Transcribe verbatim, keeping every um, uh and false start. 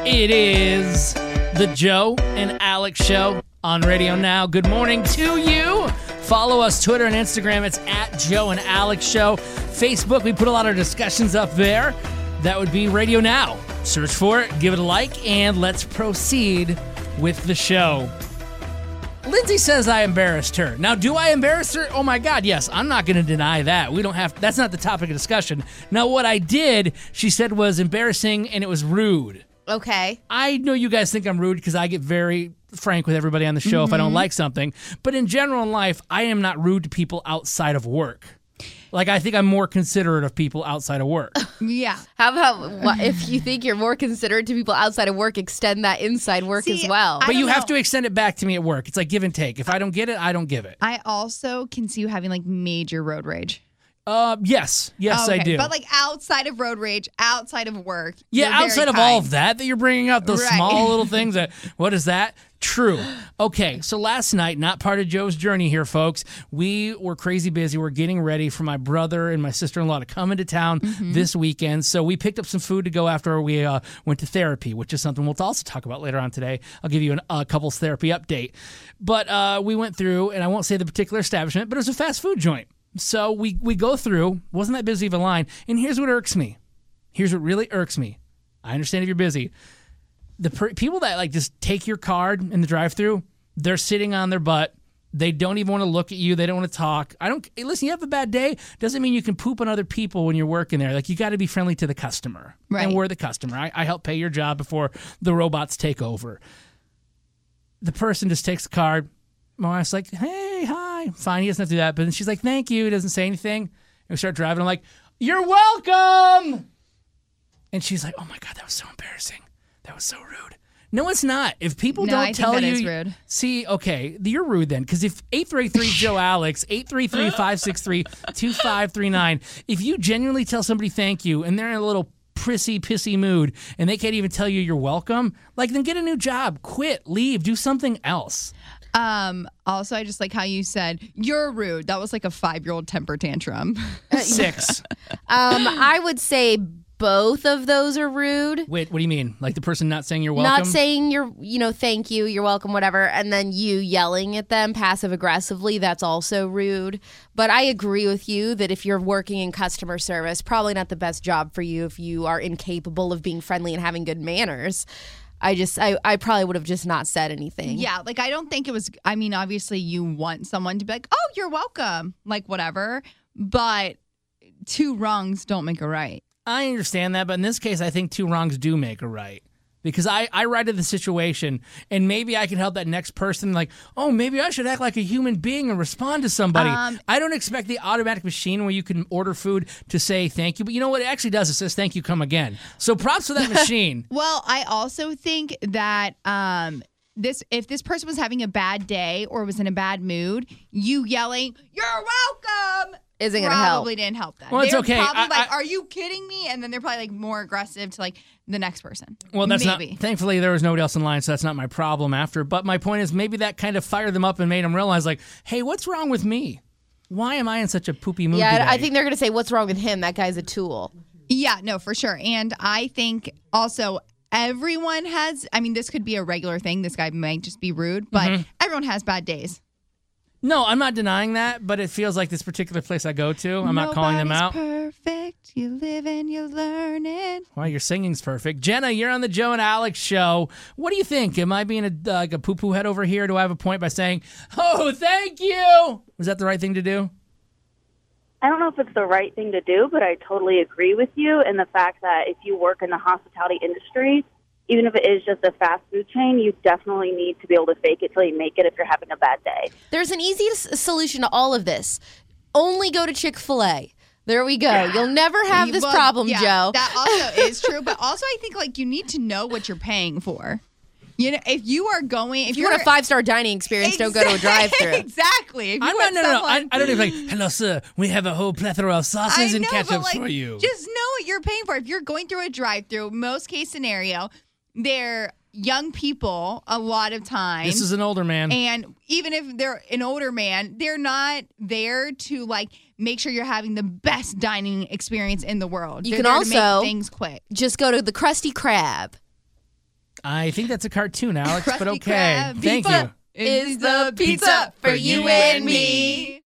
It is the Joe and Alex Show on Radio Now. Good morning to you. Follow us Twitter and Instagram. It's at Joe and Alex Show. Facebook, we put a lot of discussions up there. That would be Radio Now. Search for it, give it a like, and let's proceed with the show. Lindsay says I embarrassed her. Now, do I embarrass her? Oh my God, yes. I'm not going to deny that. We don't have. That's not the topic of discussion. Now, what I did, she said, was embarrassing and it was rude. Okay. I know you guys think I'm rude because I get very frank with everybody on the show mm-hmm. if I don't like something. But in general in life, I am not rude to people outside of work. Like, I think I'm more considerate of people outside of work. Yeah. How about what, if you think you're more considerate to people outside of work, extend that inside work See, as well. But you know. have to extend it back to me at work. It's like give and take. If I don't get it, I don't give it. I also can see you having like major road rage. Uh, yes. Yes, oh, okay. I do. But like outside of road rage, outside of work. Yeah, outside of kind. all of that that you're bringing up, those right. small little things. That what is that? True. Okay, so last night, not part of Joe's journey here, folks. We were crazy busy. We're getting ready for my brother and my sister-in-law to come into town mm-hmm. this weekend. So we picked up some food to go after we uh, went to therapy, which is something we'll also talk about later on today. I'll give you an, a couples therapy update. But uh, we went through, and I won't say the particular establishment, but it was a fast food joint. So we, we go through, wasn't that busy of a line, and here's what irks me. Here's what really irks me. I understand if you're busy. The per- people that like just take your card in the drive-thru, they're sitting on their butt. They don't even want to look at you. They don't want to talk. I don't. Hey, listen, you have a bad day. Doesn't mean you can poop on other people when you're working there. Like, you got to be friendly to the customer. Right. And we're the customer. I, I help pay your job before the robots take over. The person just takes the card. My wife's like, hey, hi. Fine, he doesn't have to do that. But then she's like, thank you. He doesn't say anything. And we start driving. I'm like, you're welcome. And she's like, oh my God, that was so embarrassing. That was so rude. No, it's not. If people no, don't I tell think that you, is rude. See, okay, you're rude then. Because if eight three three Joe Alex, eight three three, five six three, two five three nine, if you genuinely tell somebody thank you and they're in a little prissy, pissy mood and they can't even tell you you're welcome, like, then get a new job, quit, leave, do something else. Um. Also, I just like how you said, you're rude. That was like a five-year-old temper tantrum. Six. um, I would say both of those are rude. Wait, what do you mean? Like the person not saying you're welcome? Not saying you're, you know, thank you, you're welcome, whatever, and then you yelling at them passive-aggressively, that's also rude. But I agree with you that if you're working in customer service, probably not the best job for you if you are incapable of being friendly and having good manners. I just, I, I probably would have just not said anything. Yeah, like I don't think it was, I mean, obviously you want someone to be like, oh, you're welcome, like whatever, but two wrongs don't make a right. I understand that, but in this case, I think two wrongs do make a right. Because I, I righted the situation, and maybe I can help that next person, like, oh, maybe I should act like a human being and respond to somebody. Um, I don't expect the automatic machine where you can order food to say thank you. But you know what it actually does? It says thank you, come again. So props to that machine. Well, I also think that um, this if this person was having a bad day or was in a bad mood, you yelling, you're welcome, isn't going to help. Probably didn't help them. Well, it's they're okay. Probably I, like, I, are you kidding me? And then they're probably like more aggressive to like the next person. Well, that's maybe. not. Thankfully, there was nobody else in line, so that's not my problem after. But my point is, maybe that kind of fired them up and made them realize, like, hey, what's wrong with me? Why am I in such a poopy mood Yeah, today? I think they're going to say, what's wrong with him? That guy's a tool. Yeah, no, for sure. And I think also everyone has. I mean, this could be a regular thing. This guy might just be rude, but mm-hmm. everyone has bad days. No, I'm not denying that, but it feels like this particular place I go to, I'm Nobody's not calling them out. Perfect. You live and you learn it. Well, your singing's perfect. Jenna, you're on the Joe and Alex show. What do you think? Am I being a, uh, like a poo-poo head over here? Do I have a point by saying, oh, thank you? Was that the right thing to do? I don't know if it's the right thing to do, but I totally agree with you in the fact that if you work in the hospitality industry, even if it is just a fast food chain, you definitely need to be able to fake it till you make it if you're having a bad day. There's an easy s- solution to all of this. Only go to Chick-fil-A. There we go. You'll never have this well, problem, yeah, Joe. That also is true, but also I think like you need to know what you're paying for. You know, if you are going, if, if you you're want a five-star dining experience, exactly, don't go to a drive-thru. Exactly. If I'm not, no, no, no. I, I don't even like, hello, sir. We have a whole plethora of sauces I and know, ketchups like, for you. Just know what you're paying for. If you're going through a drive-thru, most case scenario, they're young people a lot of times. This is an older man. And even if they're an older man, they're not there to like make sure you're having the best dining experience in the world. You they're can there also to make things quick. Just go to the Krusty Krab. I think that's a cartoon, Alex, but Krusty okay. Krab. Thank Pizza you. is the pizza for you and me.